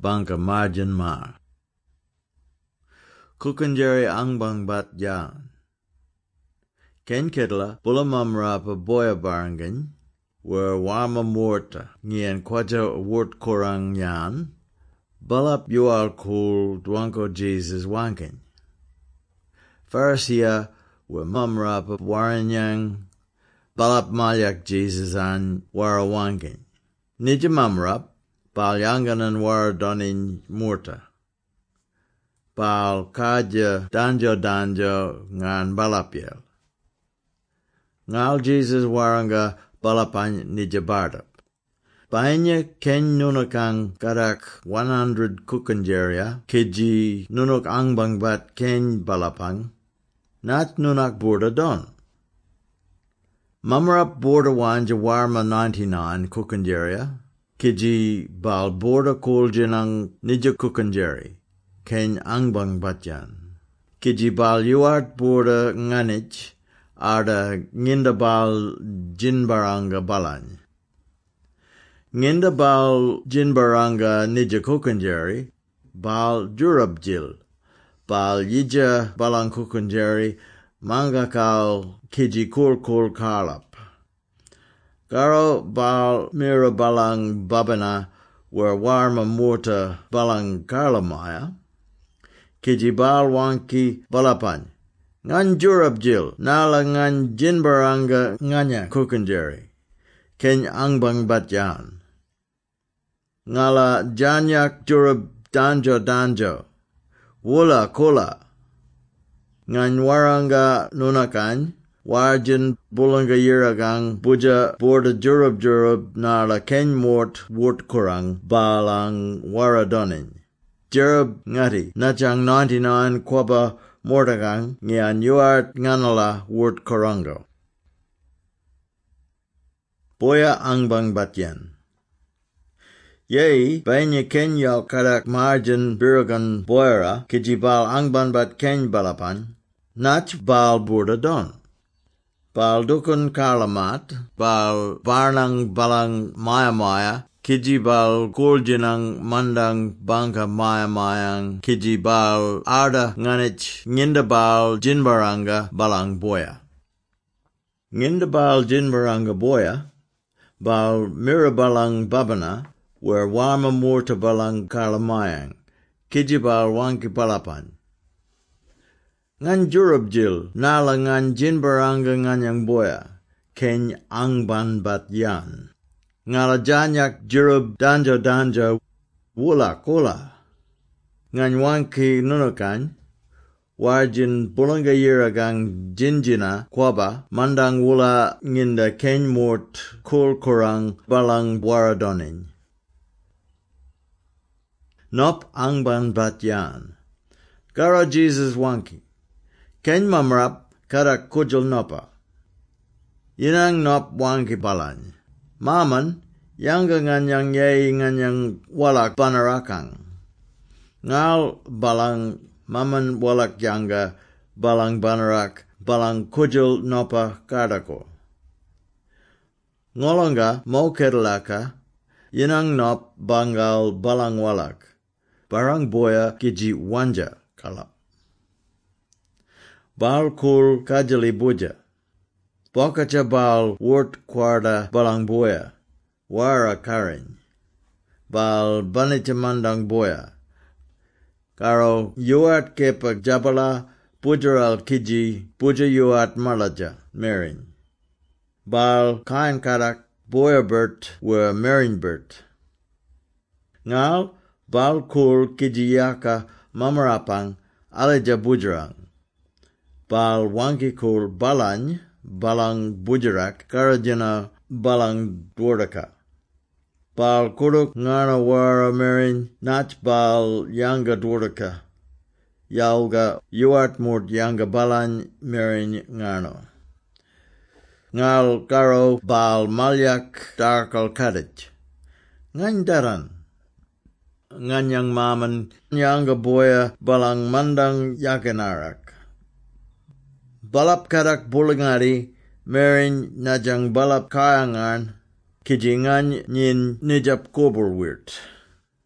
bangka margin mar. Kukunjeri angbang bat yan. Ken kedla bulamamra pa boya barangan, were warma morta, ngien kwaja wort korang yan, balap yual kul dwanko Jesus wankin. Pharisia were mamra pa waranyang, balap malyak Jesus an wara wankin. Nija mamrap, bal yanganan wara donin morta. Bal kaja danjo ngan balapyel. Ngal Jesus waranga balapan nijabardap. Paanya ken nunakang karak 100 kukunjeria, kiji nunuk angbang bat ken balapang, nat nunak borda don. Mamrap borda wanja warma 99 kukunjeria, kiji bal borda kuljinang nija kukunjeri, ken angbang batyan. Kiji bal yuart borda nganich, ada nginda bal jinbaranga balany. Nginda bal jinbaranga nija kukunjeri, bal jurabjil, bal yija balang kukunjeri, manga kal kiji kul karlap. Garo bal mira balang babana, were warma morta balang karlamaya, kiji bal wanki balapan. Ngan jurabjil, nala ngan jinbaranga nganya kukunjeri, ken angbang batyan. Ngala janyak jurab danjo, wula kula. Ngan waranga nunakan, warjin bulanga yiragang buja borda jurab nala ken mort wort kurang balang waradonin. Jurab ngati, nachang 99 kwaba mortagang ngian yuart nganala wort korango. Boya angbang batyan. Yei, banya ken yaw karak margin biragan boyra, kijibal angban bat ken balapan, nach bal burda don. Bal dukun karlamat, bal barnang balang maya, kijibal kuljinang mandang bangka mayang, kijibal arda nganich ngindabal jinbaranga balang boya. Ngindabal jinbaranga boya, bal mirabalang babana, were warma morta balang karlamayang, kijibal wanki balapan. Ngan jurabjil, nala ngan jinbaranga nganyang boya, ken angban bat yan. Ngala janyak jurab danjo, wula kula. Ngan wanki nunakan, warjin bulanga yiragang jinjina kwaba, mandang wula nginda ken mort kul kurang balang waradonin. Nop angban batyan. Gara Jesus wanki. Ken mamrap karak kujul nopa. Inang nop wanki balany. Maman, yanga nganyang yei nganyang walak banarakang. Ngal balang maman walak yanga balang banarak balang kujul nopa kadako. Ngolonga mo kedalaka, inang nop bangal balang walak. Barang boya kiji wanja kalap. Bal kul kajali buja. Bokacha bal wort kwarda balang boya. Wara karin. Bal banita mandang boya. Karo yuat kepa jabala bujaral kiji buja yuat malaja merin. Bal kain karak boya bert were merin bert. Ngal bal kul kijiyaka mamarapang aleja bujarang. Bal wanki kul balany balang bujarak karajana balang dwardaka. Bal kuruk ngana wara merin nach bal yanga dwardaka. Yalga yuat mort yanga balany merin ngano. Ngal karo bal malyak darkal kadich. Ngandaran. Nganyang maman yanga boya balang mandang yakinarak. Balap karak bulangari merin najang balap kayangan kijingan nyin nijap kubur wirt.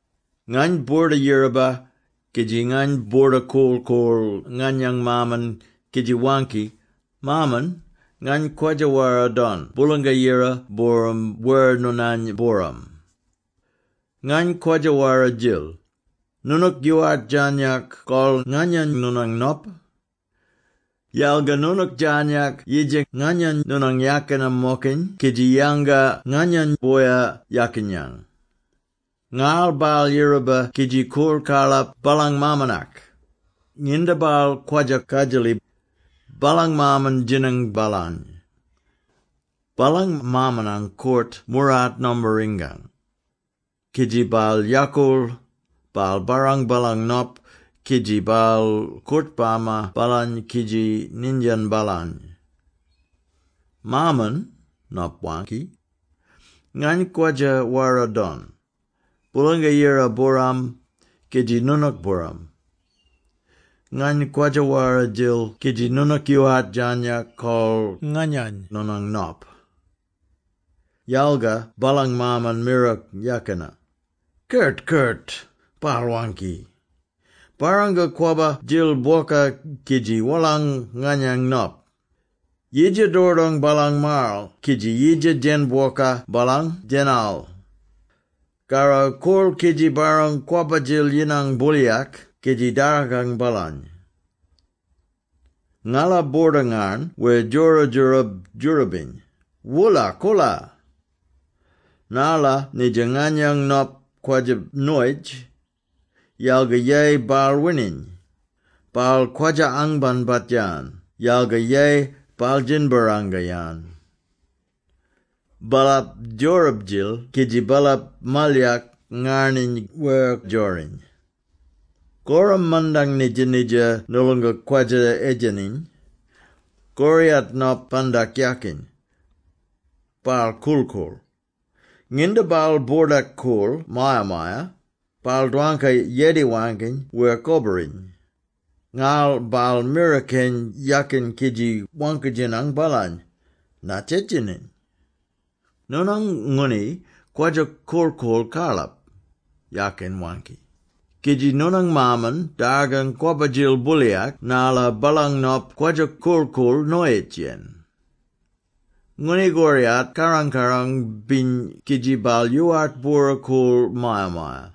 Ngany borda Yoruba, kiji ngany borda kol nganyang maman kiji wanki, maman, ngany kwajawara don, bulanga yira boram wer nunany boram. Ngany kwajawara jil, nunuk yuat janyak kol nganyan nunang nop, yalga nunuk janyak yijik nganyan nunang yakana mokin, kiji yanga nganyan boya yakinyang. Ngal bal Yoruba kiji kur kalap balang mamanak. Nginda bal kwaja kajali balang maman jinang balan. Balang mamanang court murat nomberinggang. Kiji bal yakul, bal barang balang nop, kiji bal court bama balan kiji ninjan balan. Maman, nop wanki, ngan kwaja wara don. Bulanga yira boram, kiji nunuk boram. Ngan kwajawara jil, kiji nunuk yuat janya kol nganyan nunang nop. Yalga balang maman mirak yakana. Kurt, palwanki. Baranga kwaba jil boka kiji walang nganyang nop. Yija dordong balang marl, kiji yija jen boka balang jenal. Kara kol kiji barang kwabajil yinang buliak, kiji daragang balan. Ngala bordangan, we jurabin. Wula kula. Nala ni janganyang nop kwajab noij, yalga ye bal winin. Bal kwaja angban batyan, yalga ye bal jinbarangayan. Balap jorabjil, kiji balap malyak ngarnin wer jorin. Goram mandang nija nulunga kwaja ejanin, goriat nop pandak yakin. Bal kulkul. Nginda bal bordak kul, maya, bal dwanka yedi wankin wer koberin. Ngal bal miraken yakin kiji wankajinang balan, nachechinin. Nunang nguni kwaja kul kalap, yakin wanki. Kiji nunang maman dagang kwabajil buliak nala balang nop kwaja kul noetjen. Nguni goriat karang bin kiji bal yuat bura kul maya.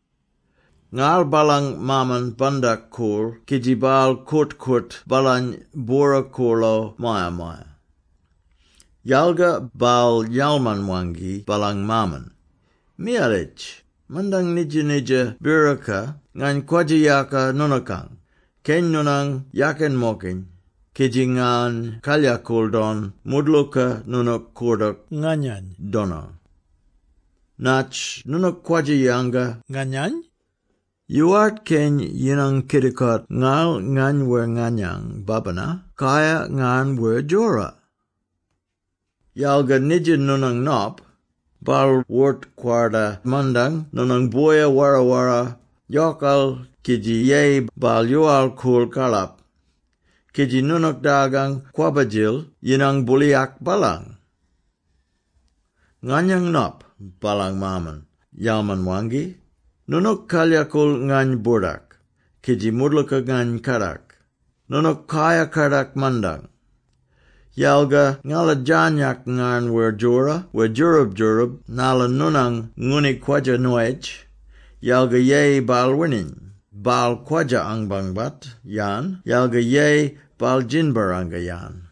Ngal balang maman bandak kul kiji bal kut balang bura kulo maya. Yalga bal yalman wangi balang maman. Mialich, mandang nija biraka ngan kwajiyaka nunakang. Ken nunang yaken mokin. Kijingan kalya kuldon mudluka nunuk kurdak nganyan dona. Nach nunuk kwajiyanga nganyan? Yuat ken yinang kidikot ngal ngan wer nganyang babana kaya ngan wer jora. Yalga nija nunang nop, bal wort kwarda mandang nunang boya wara, yokal kiji ye bal yual kul kalap, kiji nunuk dagang kwabajil yinang buliak balang. Nganyang nop, balang maman, yalman wangi, nunuk kalyakul ngany burdak, kiji mudluka ngany karak, nunuk kaya karak mandang. Yalga ngala janyak ngan wer jurab, nala nunang nguni kwaja noej, yalga ye bal winin, bal kwaja angbangbat, yan, yalga ye bal jinbaranga yan.